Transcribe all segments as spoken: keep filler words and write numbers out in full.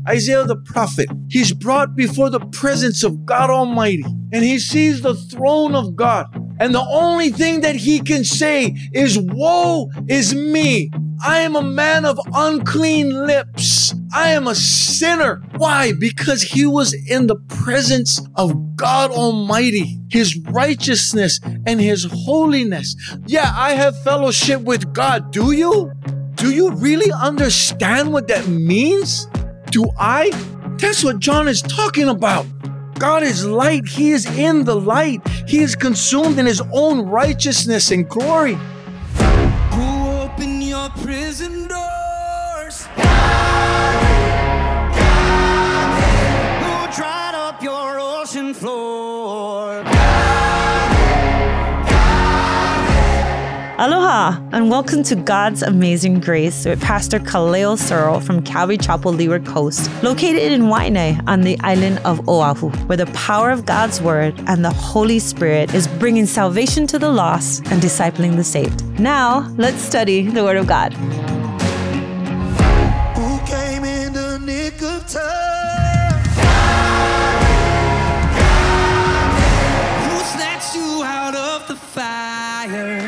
Isaiah the prophet, he's brought before the presence of God Almighty, and he sees the throne of God. And the only thing that he can say is, woe is me. I am a man of unclean lips. I am a sinner. Why? Because he was in the presence of God Almighty, his righteousness and his holiness. Yeah, I have fellowship with God. Do you? Do you really understand what that means? Do I? That's what John is talking about. God is light. He is in the light. He is consumed in his own righteousness and glory. Who opened your prison doors? God, God, Who dried up your ocean floor? Aloha, and welcome to God's Amazing Grace with Pastor Kaleo Searle from Calvary Chapel, Leeward Coast, located in Waianae on the island of Oahu, where the power of God's Word and the Holy Spirit is bringing salvation to the lost and discipling the saved. Now, let's study the Word of God. Who came in the nick of time? Who snatched you out of the fire?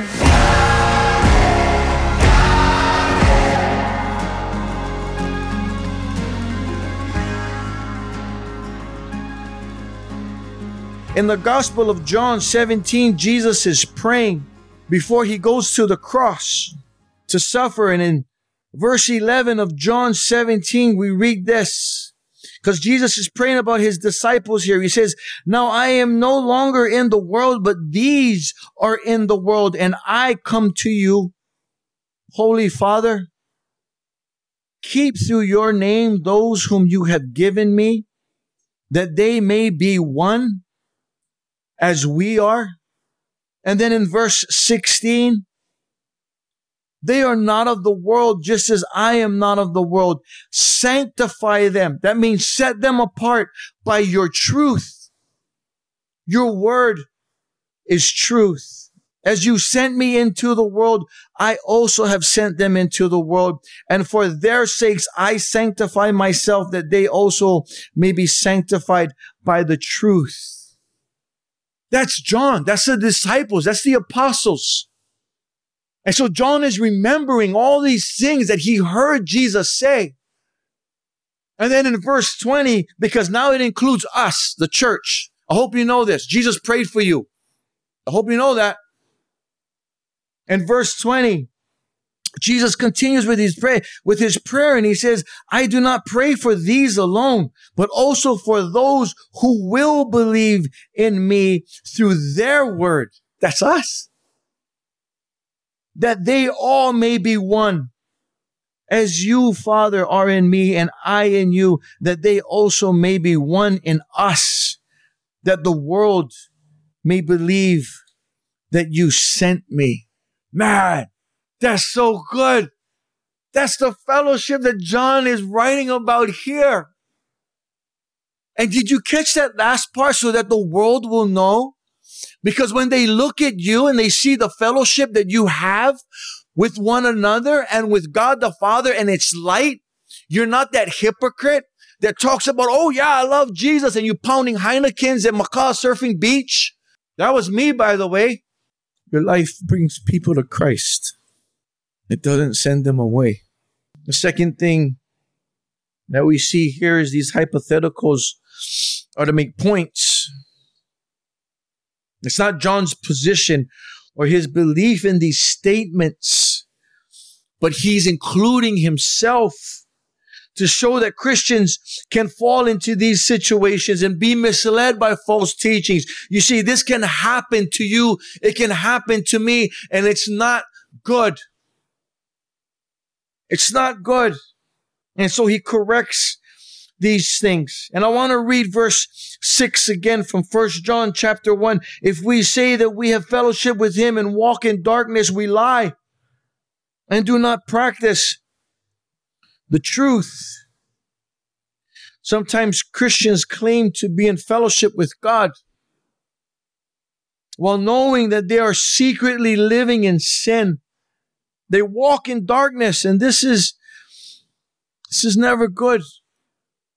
In the Gospel of John seventeen, Jesus is praying before he goes to the cross to suffer. And in verse eleven of John seventeen, we read this, because Jesus is praying about his disciples here. He says, now I am no longer in the world, but these are in the world, and I come to you. Holy Father, keep through your name those whom you have given me, that they may be one as we are. And then in verse sixteen, they are not of the world, just as I am not of the world. Sanctify them. That means set them apart by your truth. Your word is truth. As you sent me into the world, I also have sent them into the world. And for their sakes, I sanctify myself, that they also may be sanctified by the truth. That's John. That's the disciples. That's the apostles. And so John is remembering all these things that he heard Jesus say. And then in verse twenty, because now it includes us, the church. I hope you know this. Jesus prayed for you. I hope you know that. In verse twenty, Jesus continues with his prayer, with his prayer, and he says, I do not pray for these alone, but also for those who will believe in me through their word. That's us. That they all may be one. As you, Father, are in me and I in you, that they also may be one in us, that the world may believe that you sent me. Man, that's so good. That's the fellowship that John is writing about here. And did you catch that last part, so that the world will know? Because when they look at you and they see the fellowship that you have with one another and with God the Father, and it's light, you're not that hypocrite that talks about, oh yeah, I love Jesus, and you pounding Heinekens at Macau Surfing Beach. That was me, by the way. Your life brings people to Christ. It doesn't send them away. The second thing that we see here is these hypotheticals are to make points. It's not John's position or his belief in these statements, but he's including himself to show that Christians can fall into these situations and be misled by false teachings. You see, this can happen to you. It can happen to me, and it's not good. It's not good. And so he corrects these things. And I want to read verse six again from First John chapter one. If we say that we have fellowship with him and walk in darkness, we lie and do not practice the truth. Sometimes Christians claim to be in fellowship with God while knowing that they are secretly living in sin. They walk in darkness, and this is this is never good.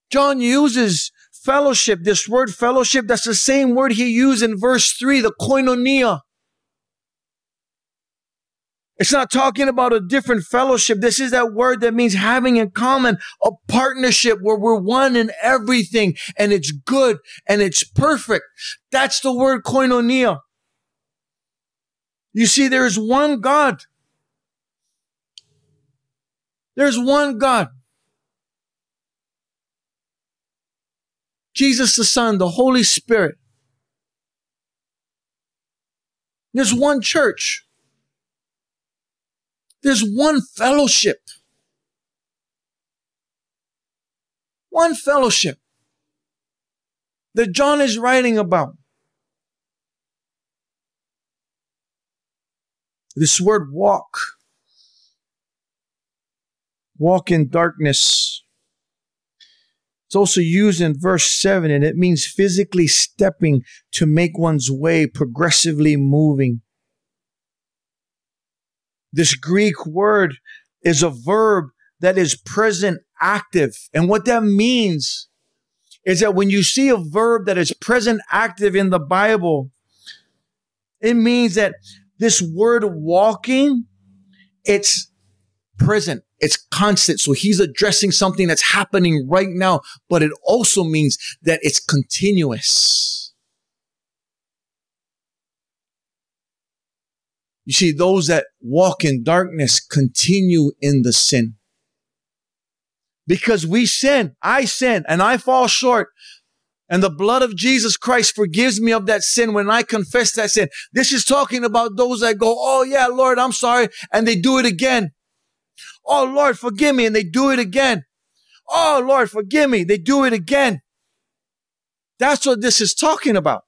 John uses fellowship, this word fellowship, that's the same word he used in verse three, the koinonia. It's not talking about a different fellowship. This is that word that means having in common a partnership where we're one in everything and it's good and it's perfect. That's the word koinonia. You see, there is one God. There's one God. Jesus the Son, the Holy Spirit. There's one church. There's one fellowship. One fellowship that John is writing about. This word walk. Walk in darkness. It's also used in verse seven, and it means physically stepping to make one's way, progressively moving. This Greek word is a verb that is present active. And what that means is that when you see a verb that is present active in the Bible, it means that this word walking, it's present. It's constant. So he's addressing something that's happening right now, but it also means that it's continuous. You see, those that walk in darkness continue in the sin. Because we sin, I sin, and I fall short. And the blood of Jesus Christ forgives me of that sin when I confess that sin. This is talking about those that go, oh yeah, Lord, I'm sorry. And they do it again. Oh, Lord, forgive me. And they do it again. Oh, Lord, forgive me. They do it again. That's what this is talking about.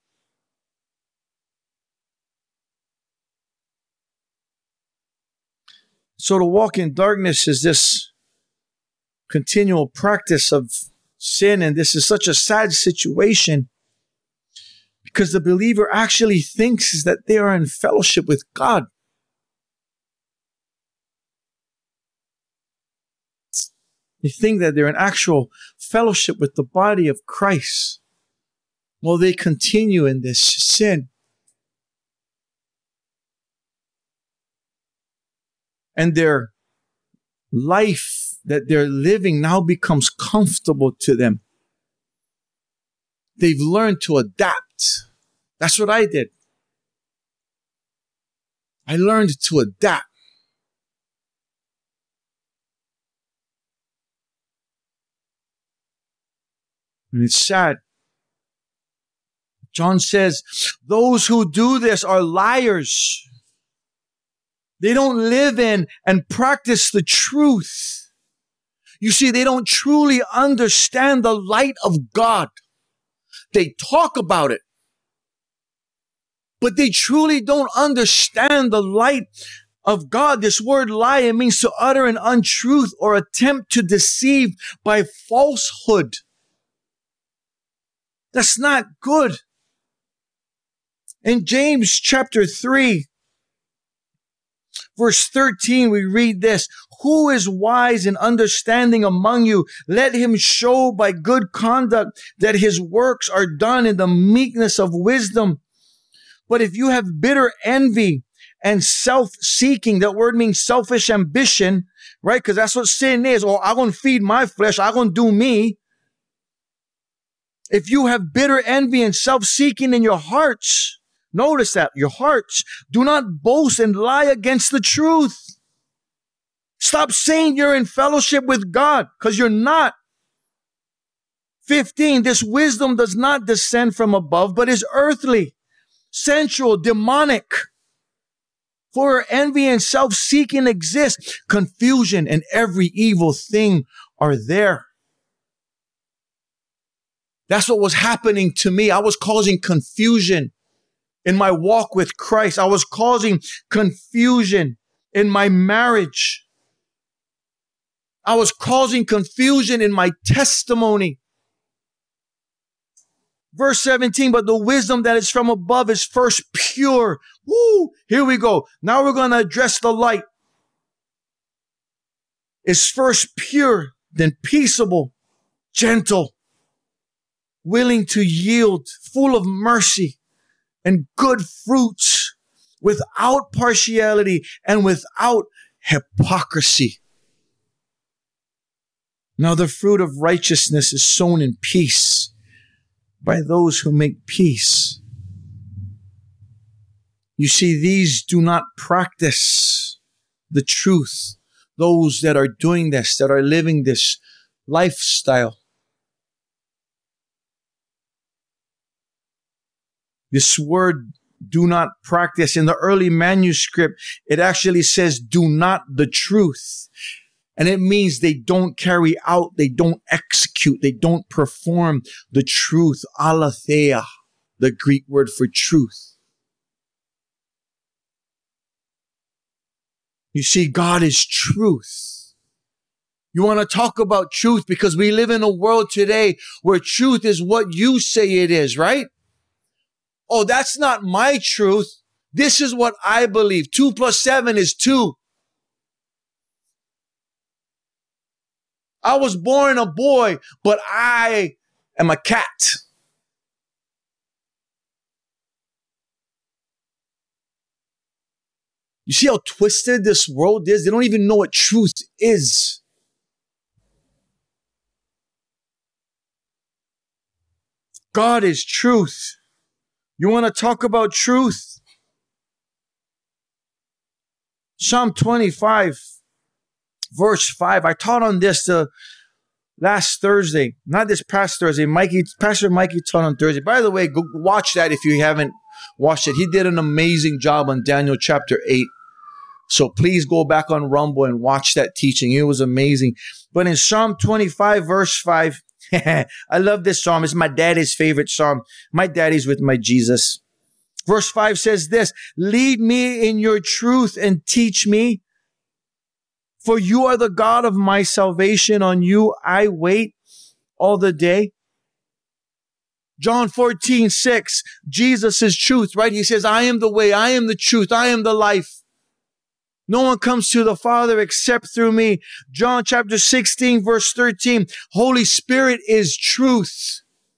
So to walk in darkness is this continual practice of sin. And this is such a sad situation because the believer actually thinks that they are in fellowship with God. They think that they're in actual fellowship with the body of Christ. Well, they continue in this sin. And their life that they're living now becomes comfortable to them. They've learned to adapt. That's what I did. I learned to adapt. And it's sad. John says, those who do this are liars. They don't live in and practice the truth. You see, they don't truly understand the light of God. They talk about it, but they truly don't understand the light of God. This word lie, it means to utter an untruth or attempt to deceive by falsehood. That's not good. In James chapter three, verse thirteen, we read this. Who is wise and understanding among you? Let him show by good conduct that his works are done in the meekness of wisdom. But if you have bitter envy and self-seeking, that word means selfish ambition, right? Because that's what sin is. Or I'm going to feed my flesh. I'm going to do me. If you have bitter envy and self-seeking in your hearts, notice that, your hearts, do not boast and lie against the truth. Stop saying you're in fellowship with God, because you're not. fifteen, this wisdom does not descend from above, but is earthly, sensual, demonic. For where envy and self-seeking exist, confusion and every evil thing are there. That's what was happening to me. I was causing confusion in my walk with Christ. I was causing confusion in my marriage. I was causing confusion in my testimony. Verse seventeen, but the wisdom that is from above is first pure. Woo! Here we go. Now we're going to address the light. Is first pure, then peaceable, gentle, willing to yield, full of mercy and good fruits, without partiality and without hypocrisy. Now the fruit of righteousness is sown in peace by those who make peace. You see, these do not practice the truth. Those that are doing this, that are living this lifestyle. This word, do not practice, in the early manuscript, it actually says, do not the truth. And it means they don't carry out, they don't execute, they don't perform the truth. Aletheia, the Greek word for truth. You see, God is truth. You want to talk about truth because we live in a world today where truth is what you say it is, right? Oh, that's not my truth. This is what I believe. Two plus seven is two. I was born a boy, but I am a cat. You see how twisted this world is? They don't even know what truth is. God is truth. You want to talk about truth? Psalm twenty-five, verse five. I taught on this uh, last Thursday. Not this past Thursday. Mikey, Pastor Mikey taught on Thursday. By the way, go watch that if you haven't watched it. He did an amazing job on Daniel chapter eight. So please go back on Rumble and watch that teaching. It was amazing. But in Psalm twenty-five, verse five, I love this psalm. It's my daddy's favorite psalm. My daddy's with my Jesus. Verse five says this, lead me in your truth and teach me, for you are the God of my salvation. On you I wait all the day. John fourteen, six, Jesus is truth, right? He says, I am the way, I am the truth, I am the life. No one comes to the Father except through me. John chapter sixteen, verse thirteen. Holy Spirit is truth.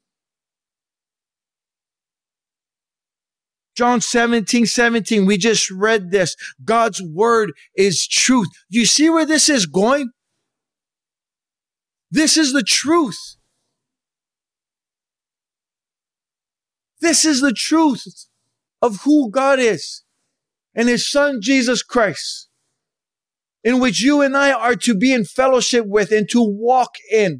John seventeen, seventeen. We just read this. God's word is truth. You see where this is going? This is the truth. This is the truth of who God is and His Son, Jesus Christ, in which you and I are to be in fellowship with and to walk in.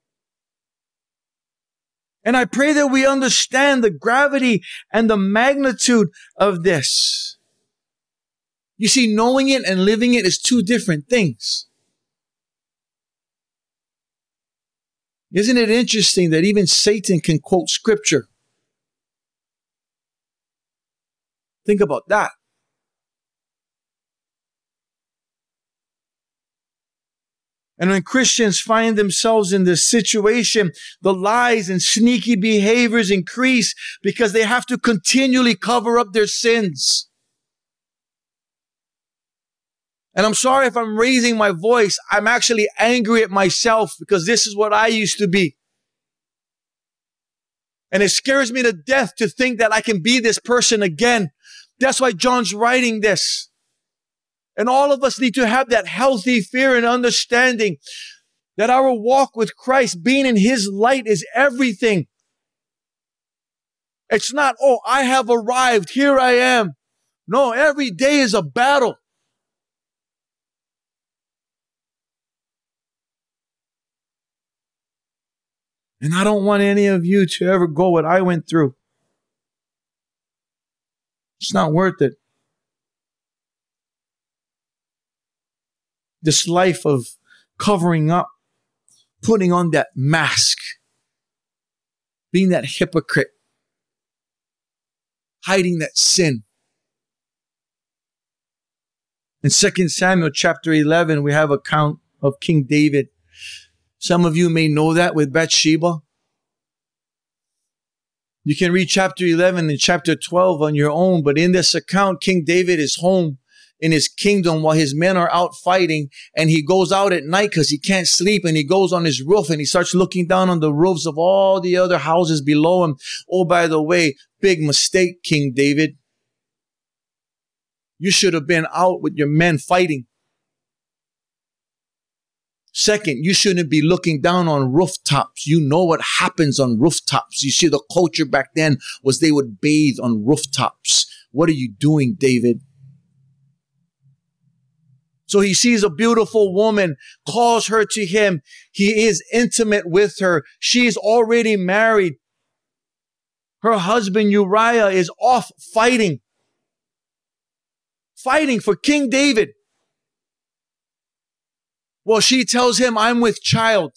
And I pray that we understand the gravity and the magnitude of this. You see, knowing it and living it is two different things. Isn't it interesting that even Satan can quote scripture? Think about that. And when Christians find themselves in this situation, the lies and sneaky behaviors increase because they have to continually cover up their sins. And I'm sorry if I'm raising my voice. I'm actually angry at myself because this is what I used to be. And it scares me to death to think that I can be this person again. That's why John's writing this. And all of us need to have that healthy fear and understanding that our walk with Christ, being in His light, is everything. It's not, oh, I have arrived. Here I am. No, every day is a battle. And I don't want any of you to ever go what I went through. It's not worth it. This life of covering up, putting on that mask, being that hypocrite, hiding that sin. In Second Samuel chapter eleven, we have an account of King David. Some of you may know that with Bathsheba. You can read chapter eleven and chapter twelve on your own, but in this account, King David is home in his kingdom while his men are out fighting. And he goes out at night because he can't sleep. And he goes on his roof and he starts looking down on the roofs of all the other houses below him. Oh, by the way, big mistake, King David. You should have been out with your men fighting. Second, you shouldn't be looking down on rooftops. You know what happens on rooftops. You see, the culture back then was they would bathe on rooftops. What are you doing, David? So he sees a beautiful woman, calls her to him. He is intimate with her. She is already married. Her husband Uriah is off fighting. Fighting for King David. Well, she tells him, I'm with child.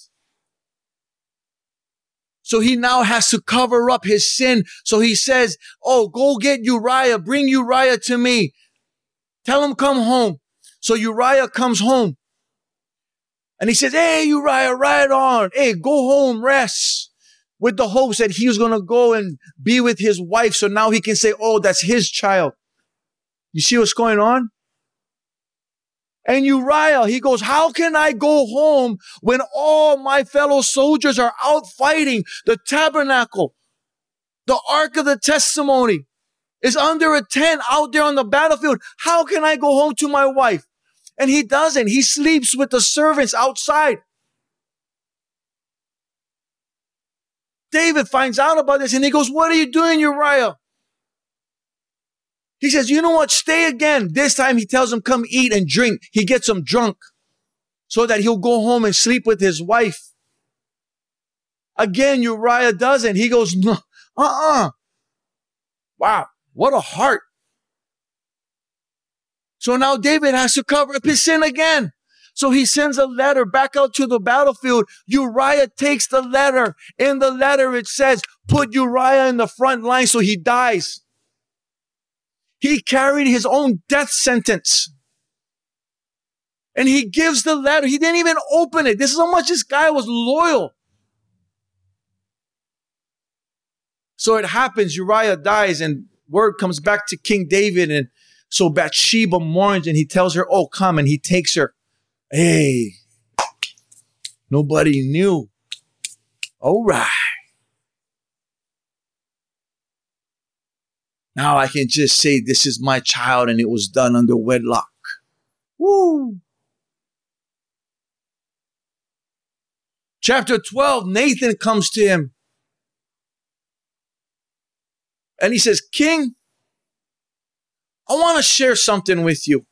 So he now has to cover up his sin. So he says, oh, go get Uriah. Bring Uriah to me. Tell him come home. So Uriah comes home. And he says, hey, Uriah, ride on. Hey, go home, rest. With the hopes that he was going to go and be with his wife. So now he can say, oh, that's his child. You see what's going on? And Uriah, he goes, how can I go home when all my fellow soldiers are out fighting? The tabernacle, the ark of the testimony is under a tent out there on the battlefield. How can I go home to my wife? And he doesn't. He sleeps with the servants outside. David finds out about this and he goes, what are you doing, Uriah? He says, you know what? Stay again. This time he tells him, come eat and drink. He gets him drunk so that he'll go home and sleep with his wife. Again, Uriah doesn't. He goes, no, uh-uh. Wow, what a heart. So now David has to cover up his sin again. So he sends a letter back out to the battlefield. Uriah takes the letter. In the letter, it says, put Uriah in the front line so he dies. He carried his own death sentence. And he gives the letter. He didn't even open it. This is how much this guy was loyal. So it happens, Uriah dies and word comes back to King David. And so Bathsheba mourns and he tells her, oh, come. And he takes her. Hey, nobody knew. All right. Now I can just say this is my child and it was done under wedlock. Woo! Chapter twelve, Nathan comes to him. And he says, King, I want to share something with you.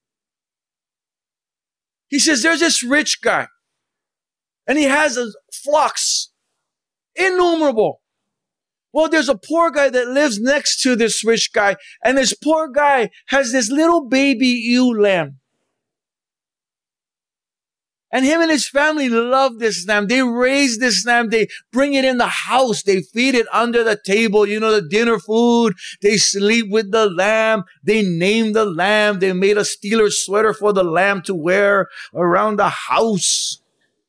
He says, there's this rich guy. And he has a flocks, innumerable. Well, there's a poor guy that lives next to this rich guy. And this poor guy has this little baby ewe lamb. And him and his family love this lamb. They raise this lamb. They bring it in the house. They feed it under the table, you know, the dinner food. They sleep with the lamb. They name the lamb. They made a Steelers sweater for the lamb to wear around the house.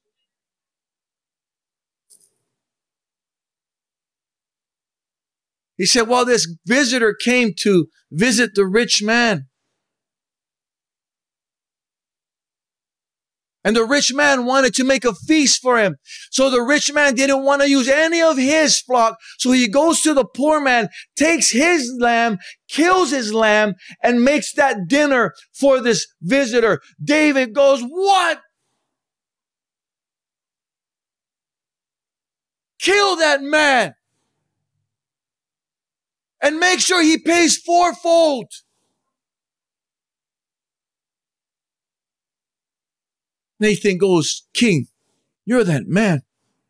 He said, well, this visitor came to visit the rich man. And the rich man wanted to make a feast for him. So the rich man didn't want to use any of his flock. So he goes to the poor man, takes his lamb, kills his lamb, and makes that dinner for this visitor. David goes, what? Kill that man. And make sure he pays fourfold. Nathan goes, King, you're that man.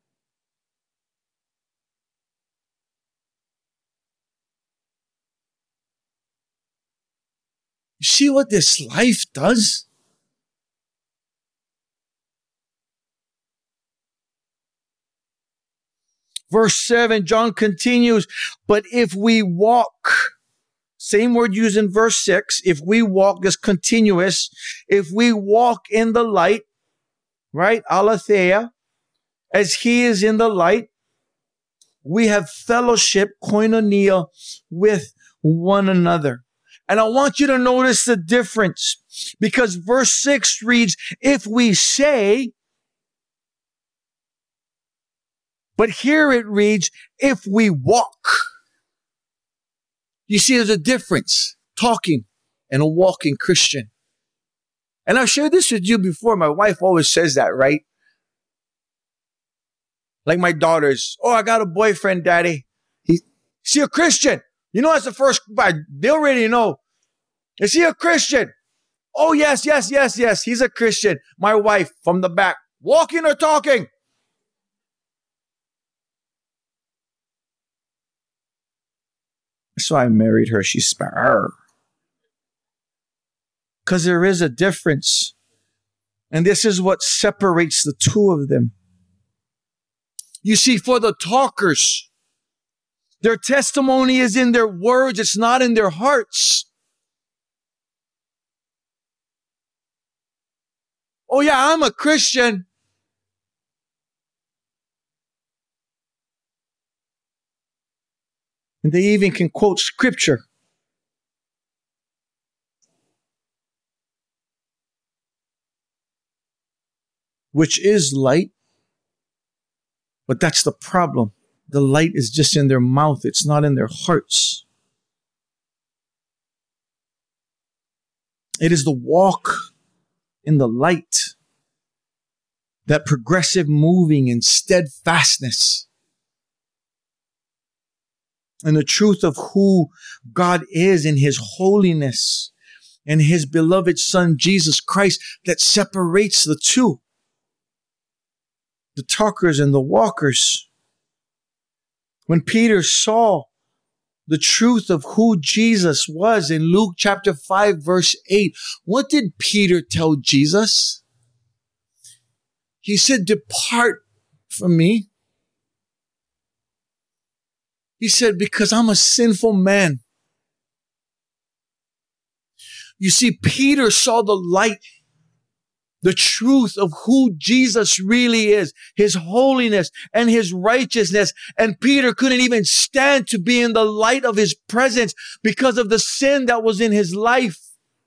You see what this life does? Verse seven, John continues, but if we walk, same word used in verse six, if we walk is continuous, if we walk in the light, right, aletheia, as he is in the light, we have fellowship, koinonia, with one another. And I want you to notice the difference, because verse six reads, if we say, but here it reads, if we walk. You see, there's a difference, talking and a walking Christian. And I've shared this with you before. My wife always says that, right? Like my daughters, oh, I got a boyfriend, Daddy. He, is he a Christian? You know, that's the first, they already know. Is he a Christian? Oh, yes, yes, yes, yes. He's a Christian. My wife from the back, walking or talking? That's why I married her. She's spar. Because there is a difference. And this is what separates the two of them. You see, for the talkers, their testimony is in their words. It's not in their hearts. Oh yeah, I'm a Christian. And they even can quote scripture. Which is light. But that's the problem. The light is just in their mouth. It's not in their hearts. It is the walk in the light, that progressive moving and steadfastness, and the truth of who God is in His holiness and His beloved Son, Jesus Christ, that separates the two. The talkers and the walkers. When Peter saw the truth of who Jesus was in Luke chapter five, verse eight, what did Peter tell Jesus? He said, depart from me. He said, because I'm a sinful man. You see, Peter saw the light, the truth of who Jesus really is, His holiness and His righteousness. And Peter couldn't even stand to be in the light of His presence because of the sin that was in his life.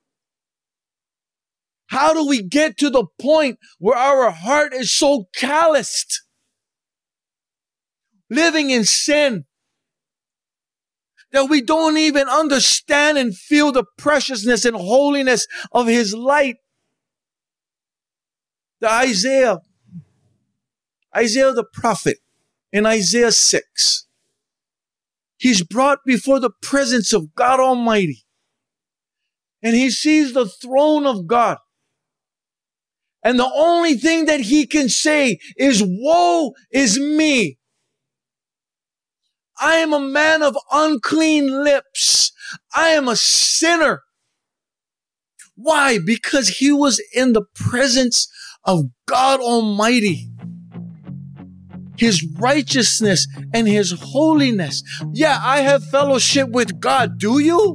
How do we get to the point where our heart is so calloused, living in sin, that we don't even understand and feel the preciousness and holiness of His light? The Isaiah, Isaiah the prophet, in Isaiah six, he's brought before the presence of God Almighty, and he sees the throne of God. And the only thing that he can say is, woe is me. I am a man of unclean lips. I am a sinner. Why? Because he was in the presence of God Almighty. His righteousness and His holiness. Yeah, I have fellowship with God. Do you?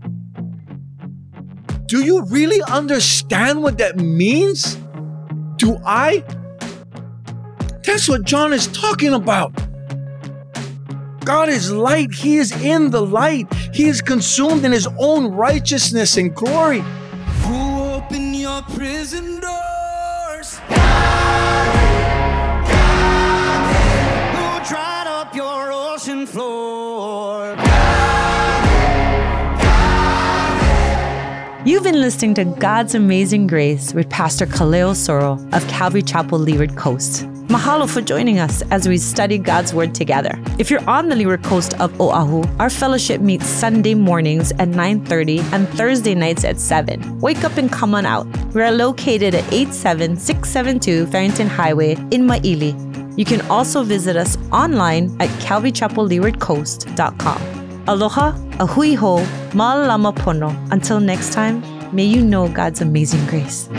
Do you really understand what that means? Do I? That's what John is talking about. God is light. He is in the light. He is consumed in His own righteousness and glory. Who opened your prison doors? Who dried up your ocean floor? You've been listening to God's Amazing Grace with Pastor Kaleo Soro of Calvary Chapel, Leeward Coast. Mahalo for joining us as we study God's Word together. If you're on the Leeward Coast of Oahu, our fellowship meets Sunday mornings at nine thirty and Thursday nights at seven. Wake up and come on out. We are located at eight seven six seven two Farrington Highway in Maili. You can also visit us online at calvary chapel leeward coast dot com. Aloha, ahui ho, ma'alama pono. Until next time, may you know God's amazing grace.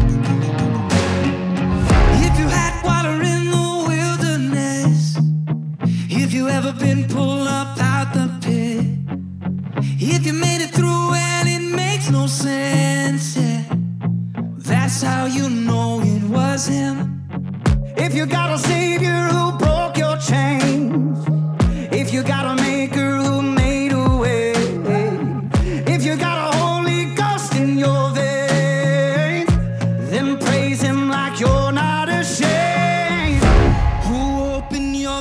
If you had water in the wilderness, if you ever been pulled up out the pit, if you made it through and it makes no sense, yeah, that's how you know it was Him. If you got a Savior who broke your chains, if you got a Maker who made a way, if you got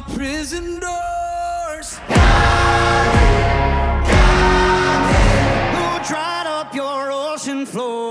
prison doors. Who dried up your ocean floor.